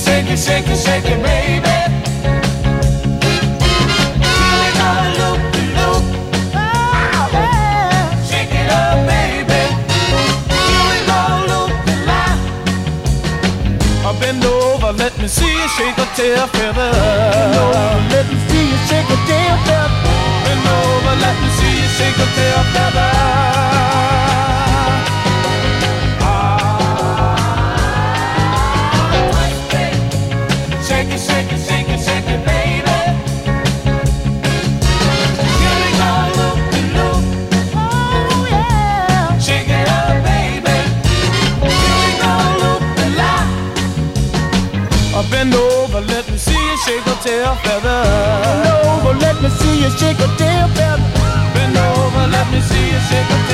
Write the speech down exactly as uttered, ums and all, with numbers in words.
shake it, shake it, shake it, baby. Here we go, loop de loop. Oh, yeah. Shake it up, baby. Here we go, loop de line. I bend over, let me see you shake a tail feather. Bend over, let me see you shake a tail feather. Bend over, let me see you shake a tail feather. Shake it, shake it, shake it, shake it, baby. Here we go, loop de loop. Oh, yeah. Shake it up, baby. Here we go, loop de line. I bend over, let me see you shake a tail feather. Bend over, let me see you shake a tail feather. Bend over, let me see you shake a